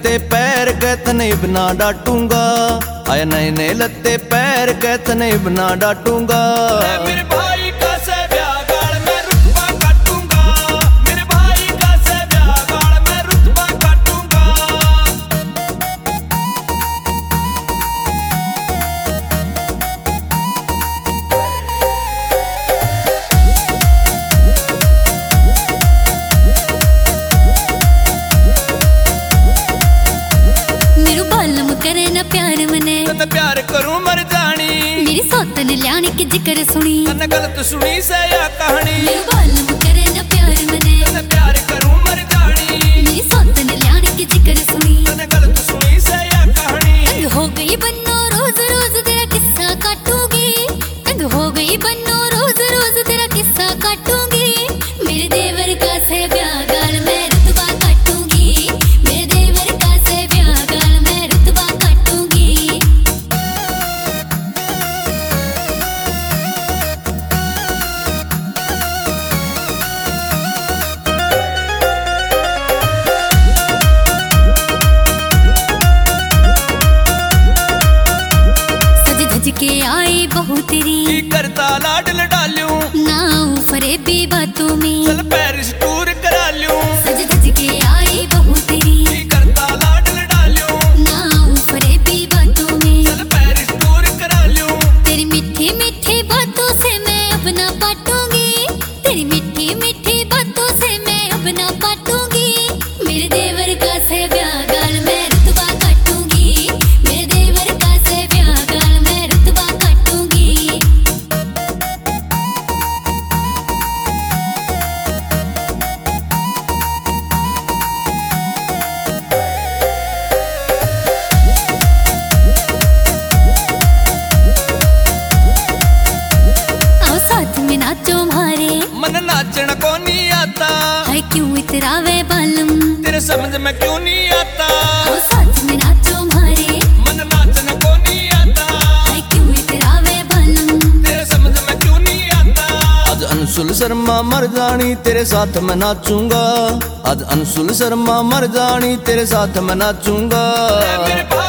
लत्ते पैर के तने बिना डांटूंगा। आया नए नए लत्ते पैर के तने बिना डांटूंगा। मेरे भाई का से ब्याह गाड़ मैं रुतबा काटूंगा। मेरे भाई का से ब्याह गाड़ मैं रुतबा काटूंगा। मेरू बालम करे ना प्यार मने तन्ने प्यार करूं मर जानी। मेरी सौतन ल्याने की जिक्र सुनी तन्ने गलत सुनी से या कहानी। मेरू बालम करे ना प्यार मने तन्ने प्यार करूं मर जानी। मेरी सौतन ल्याने की जिक्र सुनी तन्ने गलत सुनी से या कहानी। तंग हो गई बन्नो रोज रोज तेरा किस्सा काटूंगी। तंग हो गई बन्नो रोज रोज तेरा किस्सा काटूंगी। मेरे देवर का से ब्याह गाल मैं रुतबा काटूंगी। मेरे देवर का से ब्याह गाल मैं रुतबा काटूंगी। सज धज के आई बहू तेरी की करता लाडल डालूं। ना फरेबी बातों में चल पेरिस टूर करा लूं। सज धज के आई बहू तेरी की करता लाडल डालूं। ना फरेबी बातों में चल पेरिस टूर करा लूं। तेरी मीठी मीठी बातों से मैं अपना पाटूंगी। तेरी मीठी मीठी बातों से मैं अपना पाटूंगी। मेरे देवर का से ब्याह गाल मैं रुतबा काटूंगी। मेरे देवर का से ब्याह गाल मैं रुतबा काटूंगी। आओ साथ में नाचो मारे मन नाचना को नहीं आता। है क्यों इतरावे बालम। तेरे समझ में क्यों नहीं आता। आओ साथ में नाचो मारे मन नाचना को नहीं आता। है क्यों इतरावे बालम। तेरे समझ में क्यों नहीं आता। आज अंशुल शर्मा मर जानी तेरे साथ मैं नाचूंगा। आज अंशुल शर्मा मर जानी तेरे साथ मैं नाचूंगा। मेरे